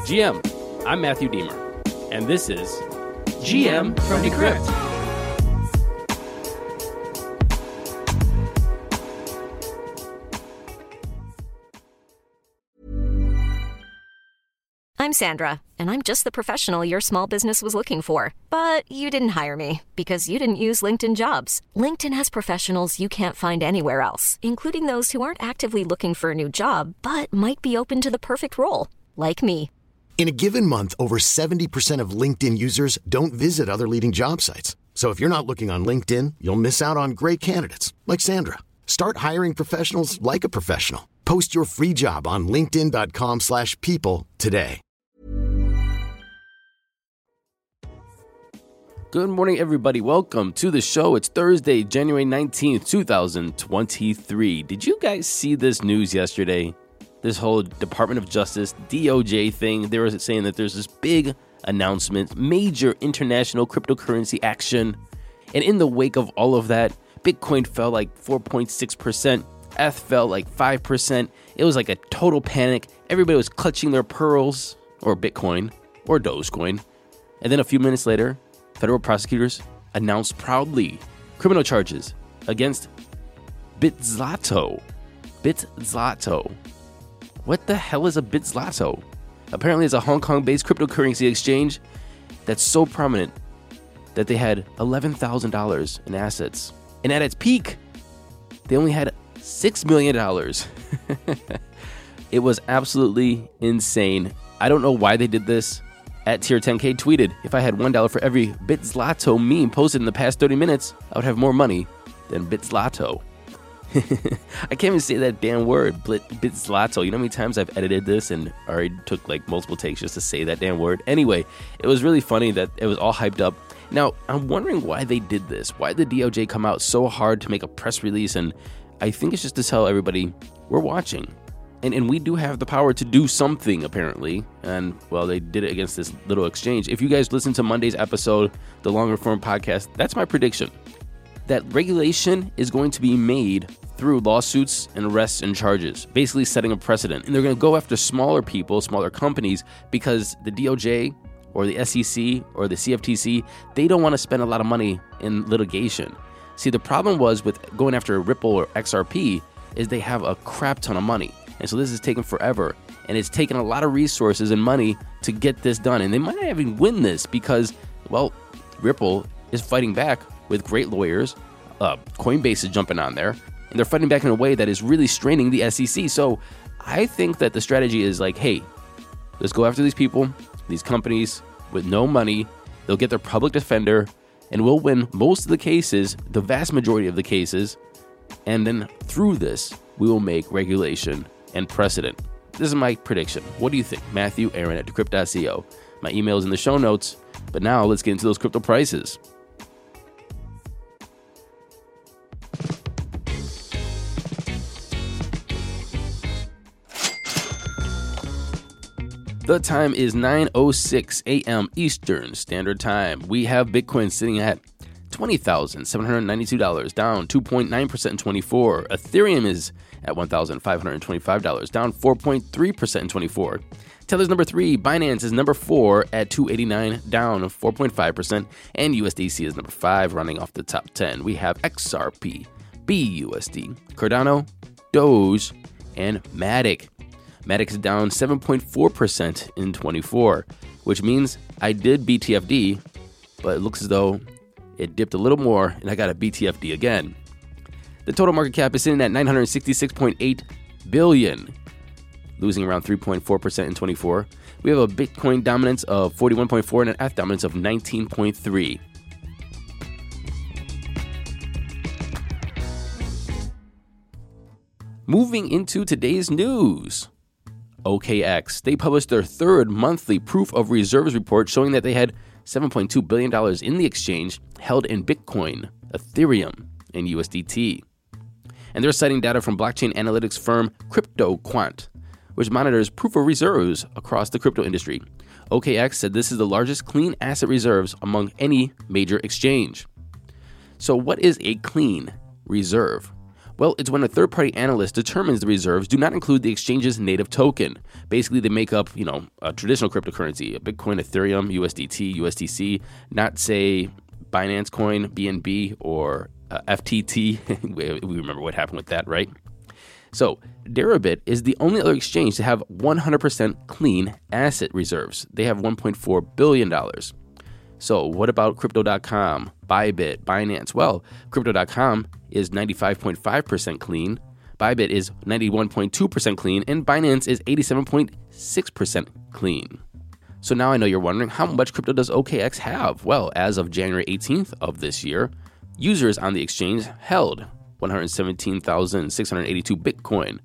GM, I'm Matthew Deemer, and this is GM from Decrypt. I'm Sandra, and I'm just the professional your small business was looking for. But you didn't hire me because you didn't use LinkedIn Jobs. LinkedIn has professionals you can't find anywhere else, including those who aren't actively looking for a new job, but might be open to the perfect role, like me. In a given month, over 70% of LinkedIn users don't visit other leading job sites. So if you're not looking on LinkedIn, you'll miss out on great candidates like Sandra. Start hiring professionals like a professional. Post your free job on linkedin.com/people today. Good morning, everybody. Welcome to the show. It's Thursday, January 19th, 2023. Did you guys see this news yesterday? This whole Department of Justice, DOJ thing. They were saying that there's this big announcement, major international cryptocurrency action. And in the wake of all of that, Bitcoin fell like 4.6%. ETH fell like 5%. It was like a total panic. Everybody was clutching their pearls, or Bitcoin, or Dogecoin. And then a few minutes later, federal prosecutors announced proudly criminal charges against BitZlotto. BitZlotto. What the hell is a BitZlotto? Apparently it's a Hong Kong-based cryptocurrency exchange that's so prominent that they had $11,000 in assets. And at its peak, they only had $6 million. It was absolutely insane. I don't know why they did this. At Tier 10K tweeted, if I had $1 for every BitZlotto meme posted in the past 30 minutes, I would have more money than BitZlotto. I can't even say that damn word, BitZlotto. You know how many times I've edited this and already took like multiple takes just to say that damn word? Anyway, it was really funny that it was all hyped up. Now, I'm wondering why they did this. Why did the DOJ come out so hard to make a press release? And I think it's just to tell everybody, we're watching. And we do have the power to do something, apparently. And, well, they did it against this little exchange. If you guys listen to Monday's episode, the Longer Form podcast, that's my prediction. That regulation is going to be made through lawsuits and arrests and charges, basically setting a precedent. And they're going to go after smaller people, smaller companies, because the DOJ or the SEC or the CFTC, they don't want to spend a lot of money in litigation. See, the problem was with going after Ripple or XRP is they have a crap ton of money. And so this is taking forever. And it's taken a lot of resources and money to get this done. And they might not even win this because, well, Ripple is fighting back with great lawyers. Coinbase is jumping on there. And they're fighting back in a way that is really straining the SEC. So I think that the strategy is like, hey, let's go after these people, these companies with no money. They'll get their public defender. And we'll win most of the cases, the vast majority of the cases. And then through this, we will make regulation and precedent. This is my prediction. What do you think? Matthew Aaron at Decrypt.co. My email is in the show notes. But now let's get into those crypto prices. The time is 9:06 a.m. Eastern Standard Time. We have Bitcoin sitting at $20,792, down 2.9% in 24. Ethereum is at $1,525, down 4.3% in 24. Tether's number 3, Binance is number 4 at $289, down 4.5%, and USDC is number 5, running off the top 10. We have XRP, BUSD, Cardano, Doge, and Matic. Matic is down 7.4% in 24, which means I did BTFD, but it looks as though it dipped a little more, and I got a BTFD again. The total market cap is sitting at $966.8 billion, losing around 3.4% in 24. We have a Bitcoin dominance of 41.4 and an ETH dominance of 19.3. Moving into today's news. OKX, they published their third monthly proof of reserves report showing that they had $7.2 billion in the exchange held in Bitcoin, Ethereum, and USDT. And they're citing data from blockchain analytics firm CryptoQuant, which monitors proof of reserves across the crypto industry. OKX said this is the largest clean asset reserves among any major exchange. So what is a clean reserve? Well, it's when a third-party analyst determines the reserves do not include the exchange's native token. Basically, they make up, a traditional cryptocurrency, a Bitcoin, Ethereum, USDT, USDC, not, say, Binance Coin, BNB, or FTT. We remember what happened with that, right? So, Deribit is the only other exchange to have 100% clean asset reserves. They have $1.4 billion. So, what about Crypto.com, Bybit, Binance? Well, Crypto.com is 95.5% clean, Bybit is 91.2% clean, and Binance is 87.6% clean. So now I know you're wondering, how much crypto does OKX have? Well, as of January 18th of this year, users on the exchange held 117,682 Bitcoin,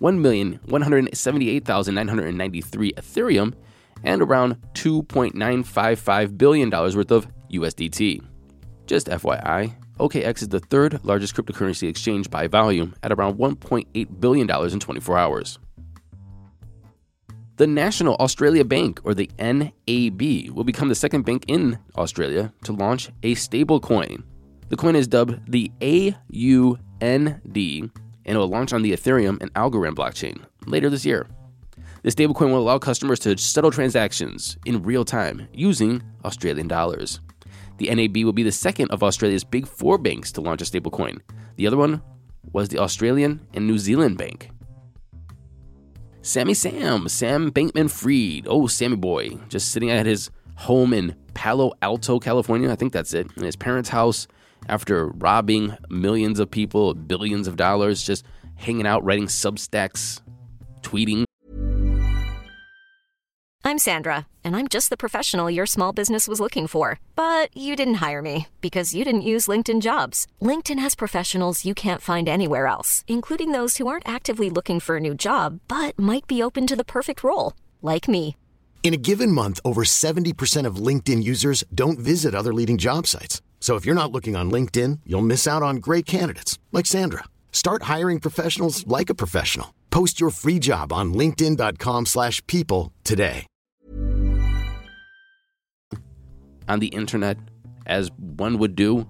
1,178,993 Ethereum, and around $2.955 billion worth of USDT. Just FYI, OKX is the third largest cryptocurrency exchange by volume at around $1.8 billion in 24 hours. The National Australia Bank, or the NAB, will become the second bank in Australia to launch a stablecoin. The coin is dubbed the AUND, and it will launch on the Ethereum and Algorand blockchain later this year. The stablecoin will allow customers to settle transactions in real time using Australian dollars. The NAB will be the second of Australia's big four banks to launch a stablecoin. The other one was the Australian and New Zealand Bank. Sam Bankman-Fried, Sammy boy, just sitting at his home in Palo Alto, California, I think that's it, in his parents' house after robbing millions of people, billions of dollars, just hanging out, writing Substacks, tweeting. I'm Sandra, and I'm just the professional your small business was looking for. But you didn't hire me because you didn't use LinkedIn Jobs. LinkedIn has professionals you can't find anywhere else, including those who aren't actively looking for a new job, but might be open to the perfect role, like me. In a given month, over 70% of LinkedIn users don't visit other leading job sites. So if you're not looking on LinkedIn, you'll miss out on great candidates like Sandra. Start hiring professionals like a professional. Post your free job on linkedin.com/people today. On the internet, as one would do,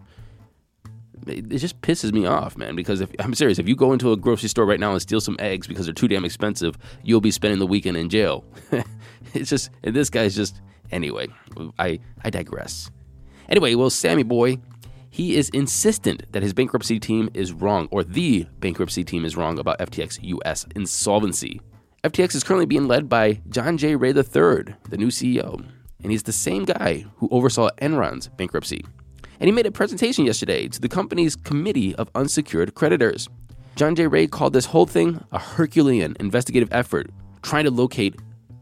it just pisses me off, man, because I'm serious, if you go into a grocery store right now and steal some eggs because they're too damn expensive, you'll be spending the weekend in jail. It's just, and this guy's just, anyway, I digress. Anyway, well, Sammy boy, he is insistent that his bankruptcy team is wrong, or the bankruptcy team is wrong about FTX US insolvency. FTX is currently being led by John J. Ray III, the new CEO, and he's the same guy who oversaw Enron's bankruptcy. And he made a presentation yesterday to the company's Committee of Unsecured Creditors. John J. Ray called this whole thing a Herculean investigative effort, trying to locate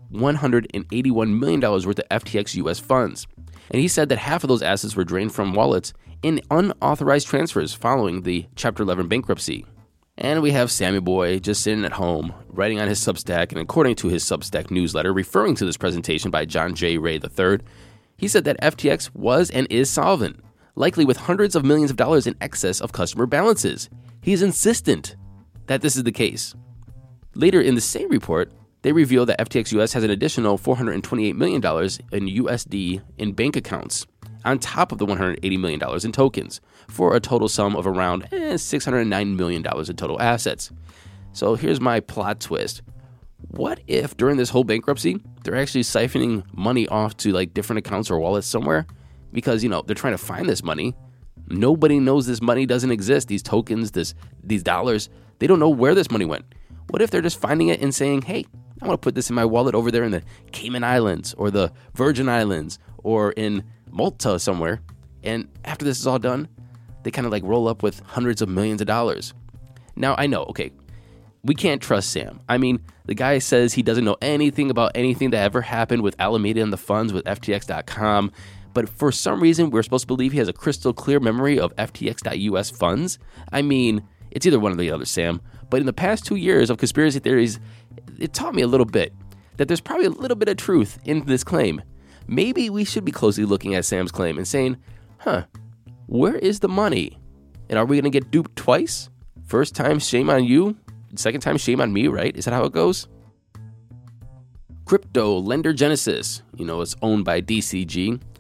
$181 million worth of FTX US funds. And he said that half of those assets were drained from wallets in unauthorized transfers following the Chapter 11 bankruptcy. And we have Sammy boy just sitting at home, writing on his Substack, and according to his Substack newsletter, referring to this presentation by John J. Ray III, he said that FTX was and is solvent, likely with hundreds of millions of dollars in excess of customer balances. He's insistent that this is the case. Later in the same report, they reveal that FTX US has an additional $428 million in USD in bank accounts, on top of the $180 million in tokens, for a total sum of around $609 million in total assets. So here's my plot twist. What if during this whole bankruptcy, they're actually siphoning money off to like different accounts or wallets somewhere? Because, they're trying to find this money. Nobody knows this money doesn't exist. These tokens, these dollars, they don't know where this money went. What if they're just finding it and saying, hey, I want to put this in my wallet over there in the Cayman Islands or the Virgin Islands or in Malta somewhere. And after this is all done, they kind of like roll up with hundreds of millions of dollars. Now, I know, okay, we can't trust Sam. I mean, the guy says he doesn't know anything about anything that ever happened with Alameda and the funds with FTX.com. But for some reason, we're supposed to believe he has a crystal clear memory of FTX.US funds. I mean, it's either one or the other, Sam. But in the past 2 years of conspiracy theories, it taught me a little bit that there's probably a little bit of truth in this claim. Maybe we should be closely looking at Sam's claim and saying, where is the money? And are we going to get duped twice? First time, shame on you. Second time, shame on me, right? Is that how it goes? Crypto lender Genesis, it's owned by DCG.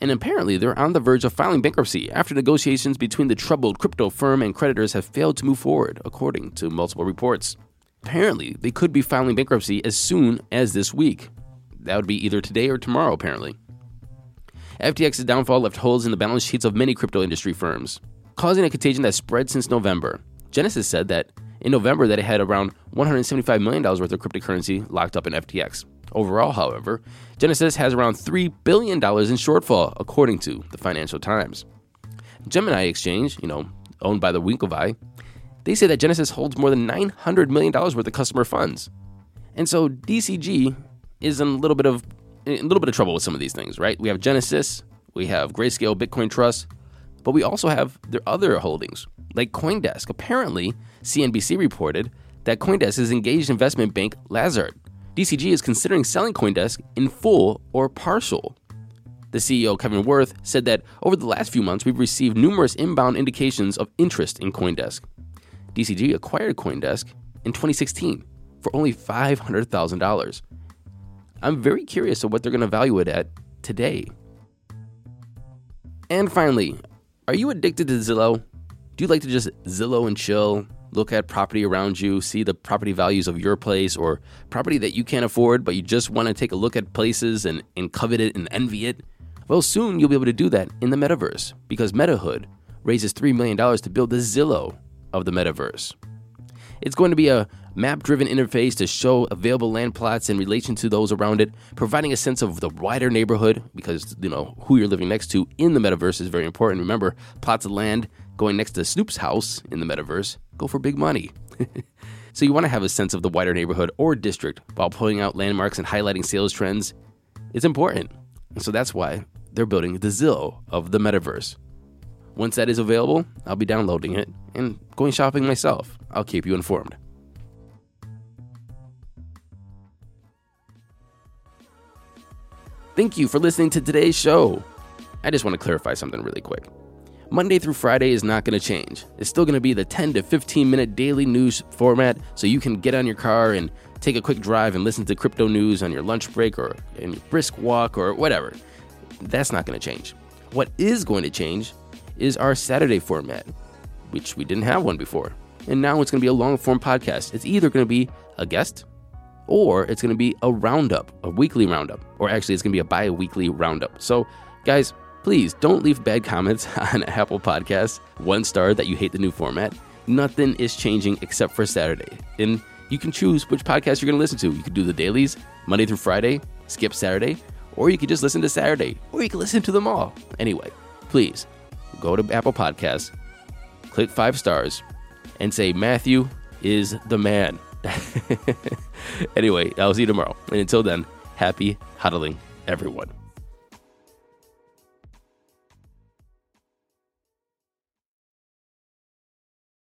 And apparently, they're on the verge of filing bankruptcy after negotiations between the troubled crypto firm and creditors have failed to move forward, according to multiple reports. Apparently, they could be filing bankruptcy as soon as this week. That would be either today or tomorrow, apparently. FTX's downfall left holes in the balance sheets of many crypto industry firms, causing a contagion that spread since November. Genesis said that in November that it had around $175 million worth of cryptocurrency locked up in FTX. Overall, however, Genesis has around $3 billion in shortfall, according to the Financial Times. Gemini Exchange, owned by the Winklevi, they say that Genesis holds more than $900 million worth of customer funds. And so DCG is in a little bit of trouble with some of these things, right? We have Genesis, we have Grayscale Bitcoin Trust, but we also have their other holdings, like CoinDesk. Apparently, CNBC reported that CoinDesk has engaged investment bank Lazard. DCG is considering selling CoinDesk in full or partial. The CEO, Kevin Worth, said that over the last few months, we've received numerous inbound indications of interest in CoinDesk. DCG acquired CoinDesk in 2016 for only $500,000. I'm very curious of what they're going to value it at today. And finally, are you addicted to Zillow? Do you like to just Zillow and chill, look at property around you, see the property values of your place or property that you can't afford, but you just want to take a look at places and covet it and envy it? Well, soon you'll be able to do that in the metaverse because MetaHood raises $3 million to build the Zillow of the metaverse. It's going to be a map-driven interface to show available land plots in relation to those around it, providing a sense of the wider neighborhood because, who you're living next to in the metaverse is very important. Remember, plots of land going next to Snoop's house in the metaverse go for big money. So you want to have a sense of the wider neighborhood or district while pulling out landmarks and highlighting sales trends. It's important. And so that's why they're building the Zillow of the metaverse. Once that is available, I'll be downloading it and going shopping myself. I'll keep you informed. Thank you for listening to today's show. I just want to clarify something really quick. Monday through Friday is not going to change. It's still going to be the 10 to 15 minute daily news format so you can get on your car and take a quick drive and listen to crypto news on your lunch break or in your brisk walk or whatever. That's not going to change. What is going to change is our Saturday format, which we didn't have one before. And now it's going to be a long-form podcast. It's either going to be a guest or it's going to be a roundup, a weekly roundup. Or actually, it's going to be a bi-weekly roundup. So, guys, please don't leave bad comments on Apple Podcasts. 1 star that you hate the new format. Nothing is changing except for Saturday. And you can choose which podcast you're going to listen to. You could do the dailies, Monday through Friday, skip Saturday, or you could just listen to Saturday, or you can listen to them all. Anyway, please go to Apple Podcasts, click 5 stars, and say Matthew is the man. Anyway, I'll see you tomorrow. And until then, happy hodling, everyone.